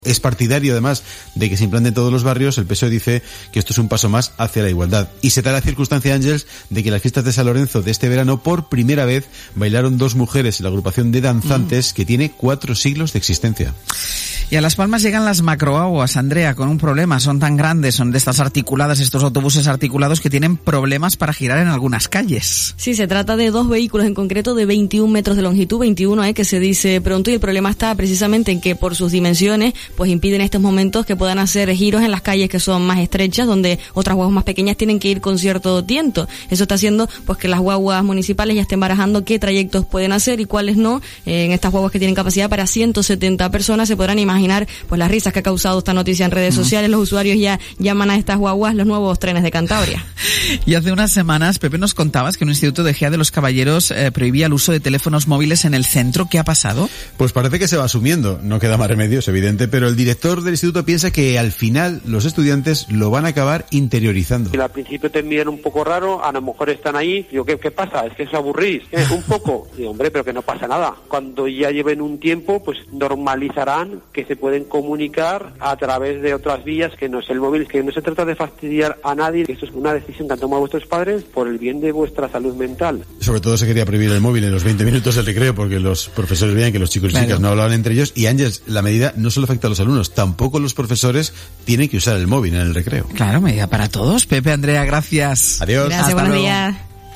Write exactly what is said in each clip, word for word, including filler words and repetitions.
Es partidario, además, de que se implante en todos los barrios. El P S O E dice que esto es un paso más hacia la igualdad. Y se da la circunstancia, Ángeles, de que en las fiestas de San Lorenzo de este verano, por primera vez, bailaron dos mujeres en la agrupación de danzantes mm. que tiene cuatro siglos de existencia. Y a Las Palmas llegan las macroaguas, Andrea, con un problema. Son tan grandes, son de estas articuladas, estos autobuses articulados que tienen problemas para girar en algunas calles. Sí, se trata de dos vehículos en concreto de veintiún metros de longitud, veintiuno, eh, que se dice pronto, y el problema está precisamente en que por sus dimensiones pues impiden en estos momentos que puedan hacer giros en las calles que son más estrechas, donde otras guaguas más pequeñas tienen que ir con cierto tiento. Eso está haciendo pues que las guaguas municipales ya estén barajando qué trayectos pueden hacer y cuáles no. Eh, en estas guaguas que tienen capacidad para ciento setenta personas, se podrán imaginar pues las risas que ha causado esta noticia en redes mm. sociales. Los usuarios ya llaman a estas guaguas los nuevos trenes de Cantabria. Y hace unas semanas, Pepe, nos contabas que un instituto de Gea de los Caballeros eh, prohibía el uso de teléfonos móviles en el centro. ¿Qué ha pasado? Pues parece que se va asumiendo. No queda más remedio, es evidente, pero el director del instituto piensa que al final los estudiantes lo van a acabar interiorizando. Y al principio te miran un poco raro, a lo mejor están ahí, digo, ¿qué, qué pasa? ¿Es que os aburrís? ¿Eh? Un poco. Digo, hombre, pero que no pasa nada. Cuando ya lleven un tiempo, pues normalizarán que se pueden comunicar a través de otras vías que no es el móvil, que no se trata de fastidiar a nadie, que esto es una decisión que han tomado vuestros padres por el bien de vuestra salud mental. Sobre todo se quería prohibir el móvil en los veinte minutos del recreo porque los profesores veían que los chicos y claro. chicas no hablaban entre ellos, y Ángeles, la medida no solo afecta a los alumnos, tampoco los profesores tienen que usar el móvil en el recreo. Claro, medida para todos. Pepe, Andrea, gracias. Adiós. Gracias, buenos días.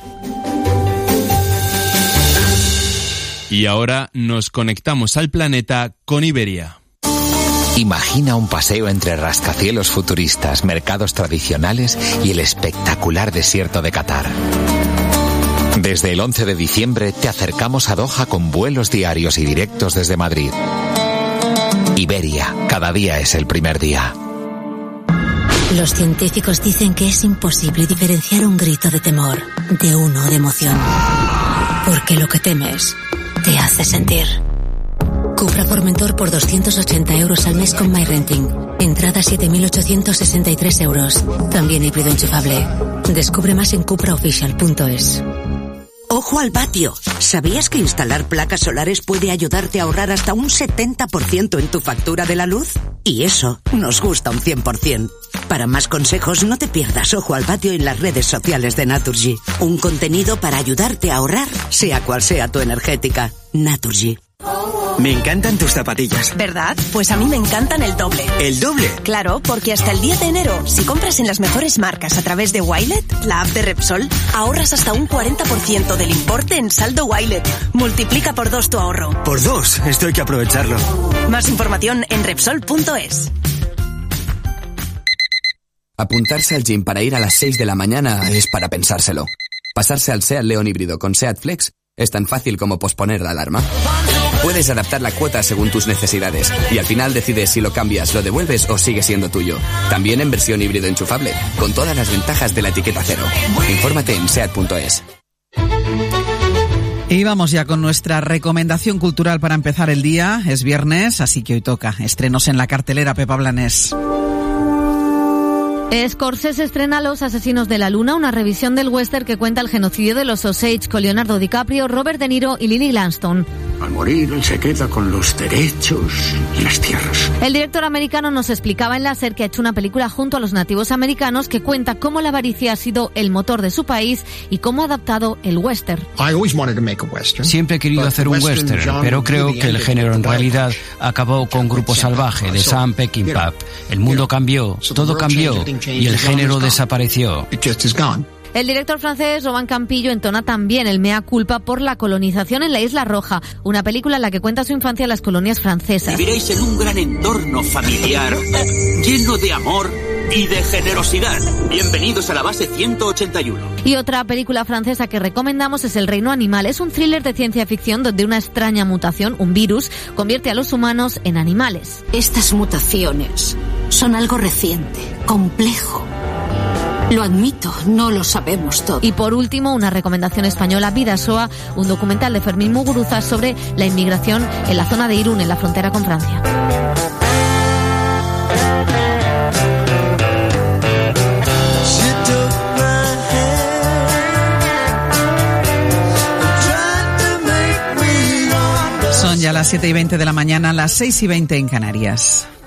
Y ahora nos conectamos al planeta con Iberia. Imagina un paseo entre rascacielos futuristas, mercados tradicionales y el espectacular desierto de Qatar. Desde el once de diciembre te acercamos a Doha con vuelos diarios y directos desde Madrid. Iberia, cada día es el primer día. Los científicos dicen que es imposible diferenciar un grito de temor de uno de emoción. Porque lo que temes te hace sentir. Cupra Formentor por doscientos ochenta euros al mes con MyRenting. Entrada siete mil ochocientos sesenta y tres euros. También híbrido enchufable. Descubre más en cupra oficial punto es. ¡Ojo al patio! ¿Sabías que instalar placas solares puede ayudarte a ahorrar hasta un setenta por ciento en tu factura de la luz? Y eso nos gusta un cien por ciento. Para más consejos, no te pierdas Ojo al patio en las redes sociales de Naturgy. Un contenido para ayudarte a ahorrar, sea cual sea tu energética. Naturgy. Me encantan tus zapatillas. ¿Verdad? Pues a mí me encantan el doble. ¿El doble? Claro, porque hasta el diez de enero, si compras en las mejores marcas a través de Wilet, la app de Repsol, ahorras hasta un cuarenta por ciento del importe en saldo Wilet. Multiplica por dos tu ahorro. Por dos, esto hay que aprovecharlo. Más información en Repsol punto es. Apuntarse al gym para ir a las seis de la mañana es para pensárselo. Pasarse al SEAT León híbrido con SEAT Flex es tan fácil como posponer la alarma. Puedes adaptar la cuota según tus necesidades y al final decides si lo cambias, lo devuelves o sigue siendo tuyo. También en versión híbrido enchufable, con todas las ventajas de la etiqueta cero. Infórmate en seat punto es. Y vamos ya con nuestra recomendación cultural para empezar el día. Es viernes, así que hoy toca estrenos en la cartelera. Pepa Blanes. Scorsese estrena Los asesinos de la luna, una revisión del western que cuenta el genocidio de los Osage con Leonardo DiCaprio, Robert De Niro y Lily Gladstone. Al morir, él se queda con los derechos y las tierras. El director americano nos explicaba en la SER que ha hecho una película junto a los nativos americanos que cuenta cómo la avaricia ha sido el motor de su país y cómo ha adaptado el western. Siempre he querido hacer un western, pero creo que el género en realidad acabó con Grupo Salvaje de Sam Peckinpah. El mundo cambió, todo cambió y el género desapareció. El director francés Roman Campillo entona también el mea culpa por la colonización en la Isla Roja, una película en la que cuenta su infancia en las colonias francesas. Viviréis en un gran entorno familiar, lleno de amor y de generosidad. Bienvenidos a la base ciento ochenta y uno. Y otra película francesa que recomendamos es El reino animal. Es un thriller de ciencia ficción donde una extraña mutación, un virus, convierte a los humanos en animales. Estas mutaciones son algo reciente, complejo. Lo admito, no lo sabemos todo. Y por último, una recomendación española, Bidasoa, un documental de Fermín Muguruza sobre la inmigración en la zona de Irún, en la frontera con Francia. Son ya las siete y veinte de la mañana, las seis y veinte en Canarias.